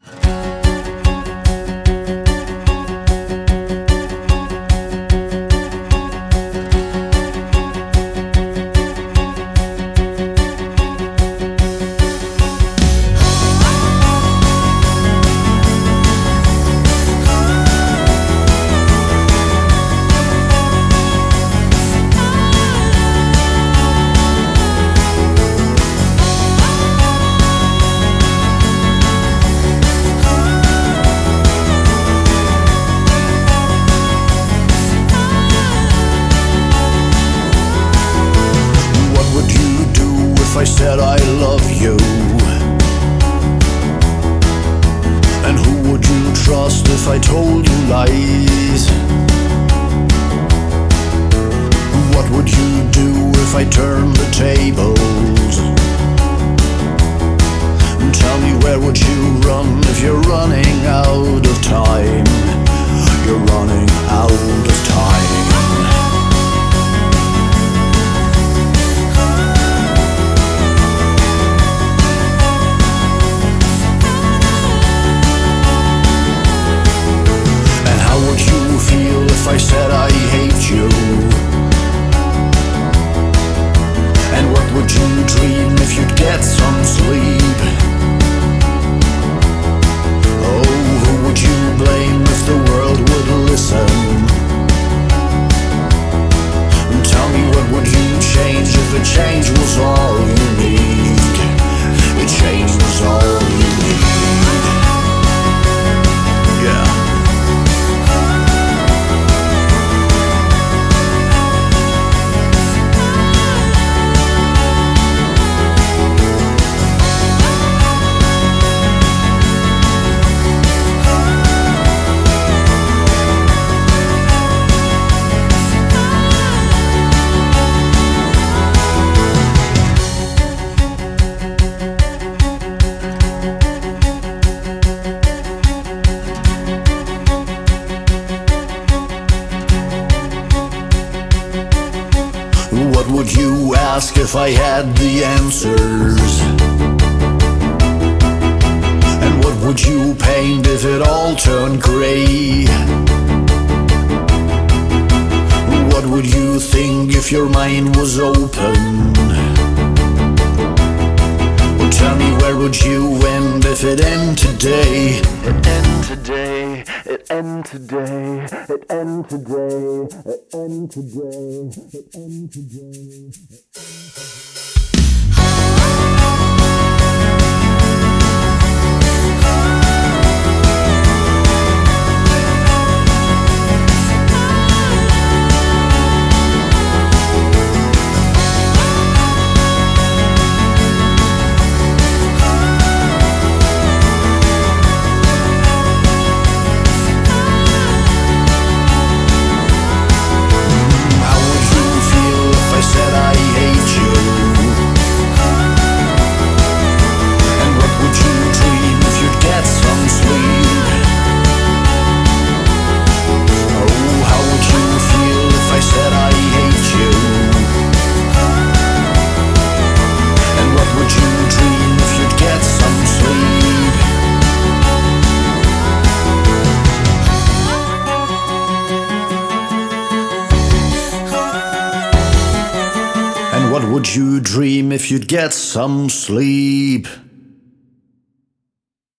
I said I love you? And who would you trust if I told you lies? What would you do if I turned the tables? Tell me, where would you run if you're running out of time? You're running out of time. If I said I hate you? And what would you dream if you'd get some sleep? Oh, who would you blame if the world would listen? And tell me, what would you change if a change was all you need? A change was all you need. Yeah. What would you ask if I had the answers? And what would you paint if it all turned grey? What would you think if your mind was open? Well, tell me, where would you end if it ended today? It ended today, it ended today, it ended today, it ended today, it ended today. What would you dream if you'd get some sleep?